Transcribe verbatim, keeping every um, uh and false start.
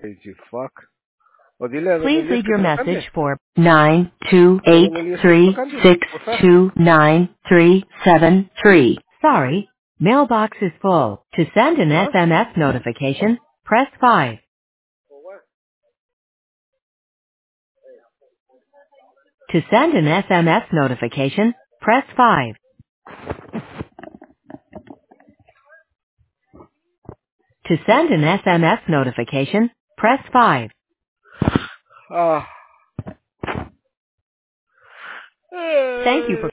Crazy fuck. O dile, don Please Elías leave que your te lo message cambie. for nine two Dile a eight don Elías que te lo three cambie. six Por fácil. two nine three seven three. Sorry, mailbox is full. To send an Huh? S M S notification, press five. To send an S M S notification, press five. To send an S M S notification, press five. Ah. Thank you Eh. for